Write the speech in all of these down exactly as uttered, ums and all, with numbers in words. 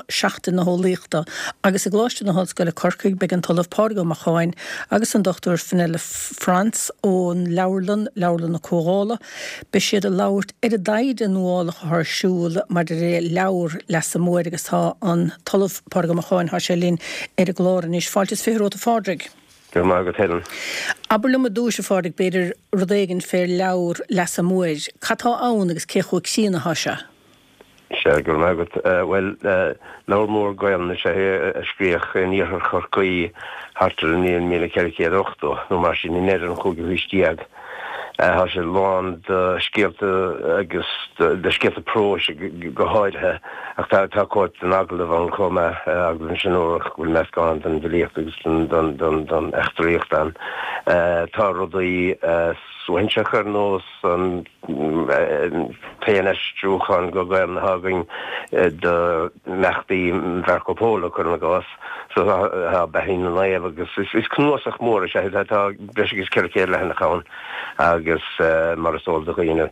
seachtain na hólíochta agus a gláiste na hoscoile Corcaigh beag an talamh Páirgo Macháin agus an doctor Fenella France ón Leabharlann Leabharlann na Cógála be siad a labhairt ar a daid an nuálach thsúil mar de ré leabhar leis a móir agus tá an talamh Páirgo Macháin há sé lín ar a gláran is fáiltas féróta fádrig. Gur má go tean. Aber luma dúise fádig beidir rudéigen fér leabhar leis a móir. Catá ann agus céchuig sína hasise? Se gur má go well leabhar mór gailna sé a scríoch níorthar Chorcaí hartar níon míle ceiricéad ochtó nó mar sin í neidir an chúige huistíag. Tá sé lán de scéalta agus de scéalta prós go háidthe ach tá tá cóit an aglah an comma agus an sinúach bhfuil meascáin den bhilíocht agus don eachtaríocht an. Tá rudaí suhainteach ar nós an péanaistrúchan go gair na hagan de mechtaí Vercopóla chun na gás so ha behín na naibh agus is cnúasach mór sé tá breis agus ceiricéad le hena cháin agus mar is óil do chuoine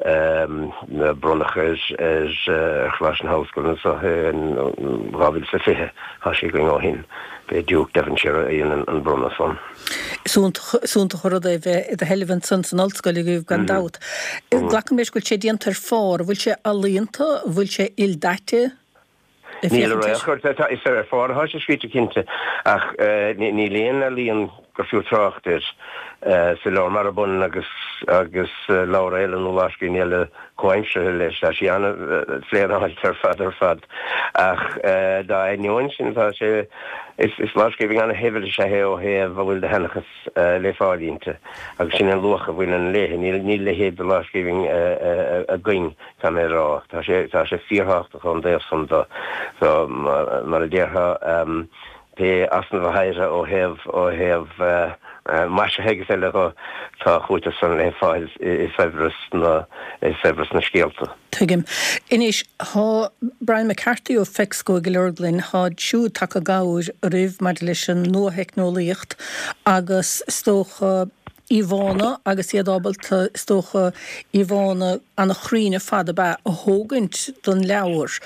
bronnach is chláis an háscoilna so rábhil sa fithe há sé go áhin be Duke Devonshire íon an bronna son. Súnta chorada bheith a helibhann san san altscoile go bh gan dát. Glacam méis goil sé díantar fár, bhfuil sé alíonta, bhfuil sé ildáite? Níl ra chuir is ar fár há sé scríte cinnte ach ní léon a líon gur fiú tráchtir sa leabhar mar a bun agus agus leabhar éile nó láscí níle coimse leis a sí anna fléadháil tar fad ar fad ach dá éineoin sin tá sé is láscí bhí anna heimhil sé hé ó héamh bhfuil de henachas le fáilínte agus sin an lucha bhfuil an léthe ní le héad de láscí a gcuin tá mé rá tá sé fíorthachta chun déobh san dá so mar a ddéartha pe asna bhaire ó heh ó heh mar se hegus eile go tá chuúte san le fáil is febras na is febras na scéalta. Tuigim. Inis há Brian McCarthy ó Fexco go leorglinn há siúd take gáir rih mar leis an nótheicnolaíocht agus stócha Ivana agus iadabal stócha Ivana an chríne fada ba a hógant don leabhar.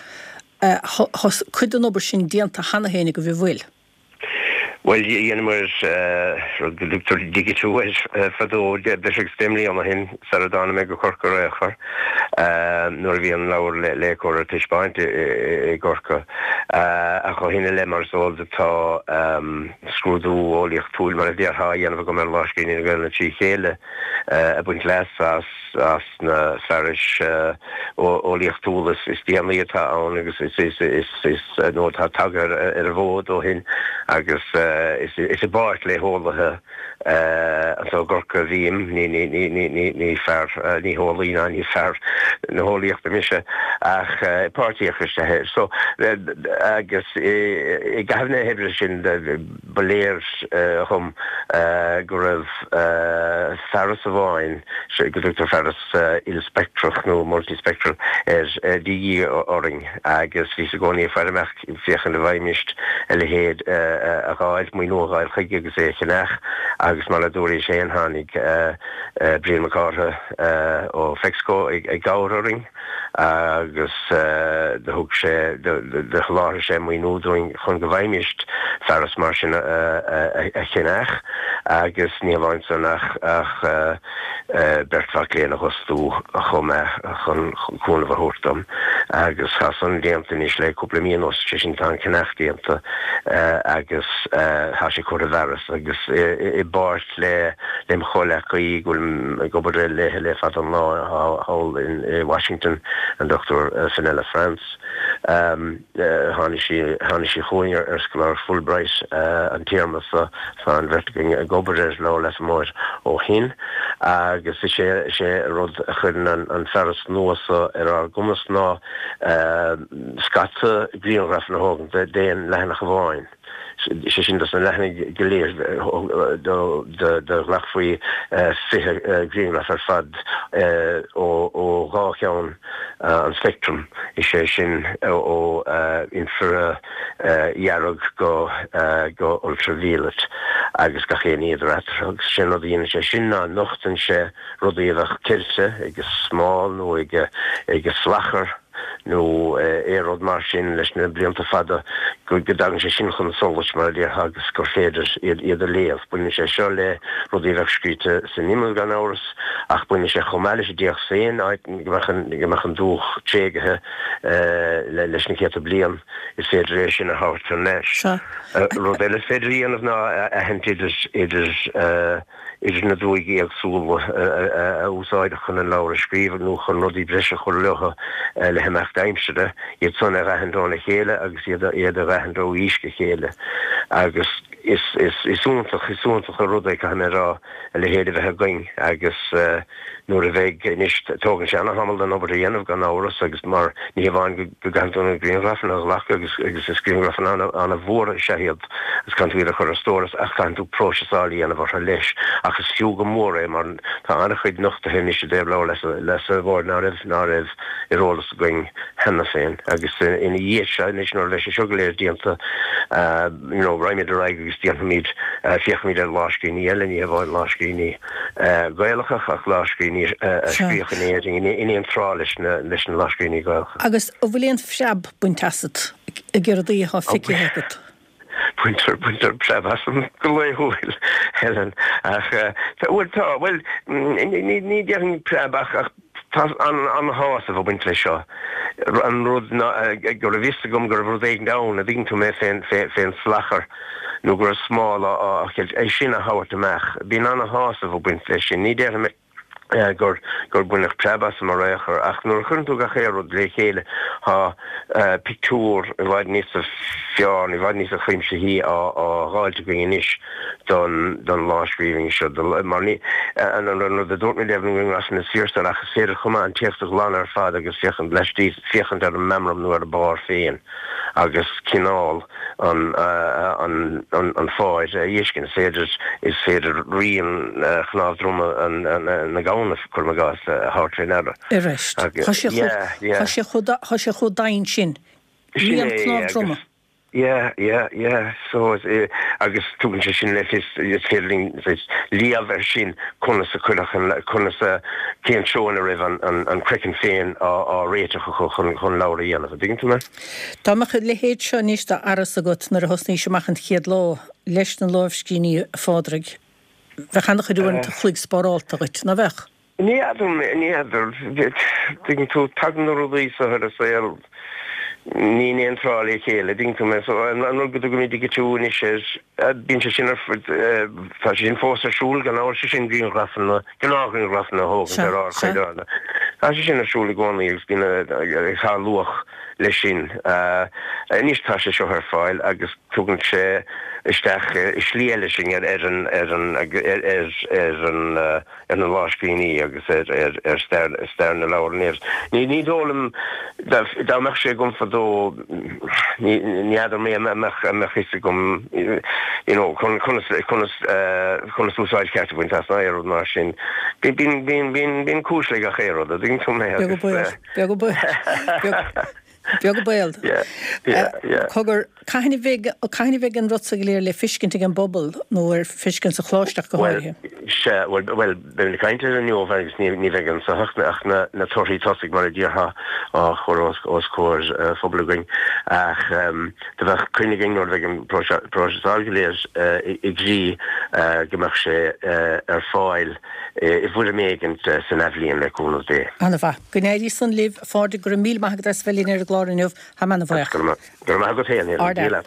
Cuid an obair sin díanta hana hénig go bhí bhfuil? Well, yen mar Doctor Digital was fadó de stemlí am hin Saradana me go Corca char nor vi an lawer le cor tiispaint e Gorka a cho hinne le mar sol tá scrúdú óliacht túl mar dé ha yen go me laskin in gona tí chéle a buint les as as na saris óliacht túlas is diamlítá an agus is is is nó tá tagar ar a bhód ó hin agus is is a bart le hólathe so Gorca bhím ní ní ní ní ní ní fear ní hólína ní fear na hólíocht a mise ach páirtíochas he so agus i gahna hebre sin beléir chum go raibh feras a bháin go dútar feras il spectrach nó multispectral ar díí oring agus ví a gcóí fearach fiochan le bhaimist e le héad a gáil mí nóáil chuige agus é chinach agus mar a dúirí sé an hánig Brian McCarthy ó Fexco ag gáiring agus de thug sé de chláir sé mí nóúing chun go bhaimist feras mar sin a chinach agus níomháin san ach ach bertfa léana hosú a chum chun chuna bhthúirtam agus chasan déanta is le cúpla míon os sin tá chinach déanta agus há sé chuir a bheras agus i báirt le lim chola í gúil go le le fat an lá hall in Washington an Doctor Fenella France hána sí chuoinir ar scoláir Fulbright an tíarmas sa an vertiging a gobaréis lá leis mór ó hin agus sé sé rud a chuin an feras nóasa ar ar gumas ná scata gríonraf na hógan déan lehanach bháin. sé sin dat an lenig geléir de lachfuí fihe greenraf ar fad ó gáceán an spectrum is sé sin ó infra jarrog go go ultraviolet agus ga chéan iadrat agus sin a dhéana sé sin ná nochtan sé rudíadach tilse ige smáil nó ige ige slachar nó éród mar sin leis na blianta fada go godagan sé sin chun solas mar dé hagus gur féidir iad a léamh. Buine sé seo le rudíach scríte san nimú gan áras ach buine sé chomáile sé díoch féin gomechan dúch tréigethe leis na chéta blian is féidir éis sin a hátar leis. Rud eile féidir íanamh ná a hen idir idir idir na dúigi ag súla a úsáide chun an láir scríomh nó chun rudí breise chur lecha le hemecht aimside iad son a rahandrána chéile agus iad a rahandró ísce chéile agus is is isúntach isúntach a rud ag chana rá le héidir bheith going agus nuair a bheith níos tógann sé anna hamal an obair a dhéanamh gan áras agus mar ní bháin go ganúna gríonrafan a lach agus agus is gríonrafan anna bhór séhiad agus can tú a chur a stóras ach can tú próseáí anna bhar leis agus fiú go mór é mar tá anna chuid nachta hen is dé lá leis leis a bhór ná raibh ná raibh i rólas going henna féin agus ina dhé se níos nó leis seo léir díanta raimid a raig agus díanta míid fiochamíid a láscíní eile ní a bháin láscíní gailachach ach láscíní scríochan in an trá leis leis an láscíní gailcha. Agus ó bhfuilíon seab buintasad a ggéirí há fici hegat. Punter punter prefasm goléhúil Helen ach bhfuil tá bhfuil ní dearan prebach ach an an háas a bh buint lei seo an rud gur a vista gom gur bhd éag dán a dtín tú mé féin féin slachar nó gur a smála é sin a háhart amach bín an a háas a bh buint lei sin ní dearan gur gur buinech prebas mar réchar ach nuair chun tú ga chéad le chéile há pictúr i bhaid níos a fiáin i bhaid níos a chuimse hí á gáilte go inis don don láscríoming seo mar ní an an de dúirt mé lehann as na siirsta ach séidir chuma an tíochtach lán ar fad agus fiochan leistíí fiochan ar an memram nuair a bar féin agus cinál an an an fáid dhéiscin séidir is féidir rion chnábhdruma an na gáin chur me gas a hátre nada. I rest. Tá sé chud dain sin. Ríon cnábhdruma. Yeah, yeah, yeah. So uh, agus tugann sé sin leis is féling líamhar sin chuna sa chuileach chuna sa céan seoin a raibh an an crecin féin á réiteach chun chun láir dhéanamh. Dingin tú me? Tá me le héad seo níos de aras agat nar a hosnaí semachchan chéad lá leis an láimhscíní fádraig. Bheith chanach a dúin a chluig spáráilta gait na bheith? Ní adum ní adum dingin tú tagan na rudí sa hir a sael ní ní antrála chéile ding tú me so an go go mí digitú is bín se sin tá sin fós asúl gan áir se sin grín rafan gan ágrin rafan a hógan ar chuidána. Tá se sin asúla gánaí agus bín chá luach lei sin níos tá sé seo ar fáil agus tugann sé isteach is líile sin ar an ar an ar an ar an láscíní agus ar ar stearna láir níos. Ní ní dólam dá meach sé gom fadó ní adar mé meach meach is gom chun chun úsáid ceart buint as na éad mar sin. Bín bín bín bín cúsla a chéad a ding tú mé. Beag go buil. Beag go buil. Cogur caiinna bheith an rutsa go léir le fiscin an bobbal nó ar fiscin sa chláisteach go háirthe. Se well ben kainte an jo agus ní vegan sa hachna ach na na toí tosig mar dieha á chor os cór fobluing ach de bheith kuniging nó vegan proáléir i grí gemach sé ar fáil i bfu mégent san eflíon le cúna dé. Anna bha Gnéirí san liv fáde gur mí maigad as felín ar a glárinniuh ha manna bhaach. Gur má go téann.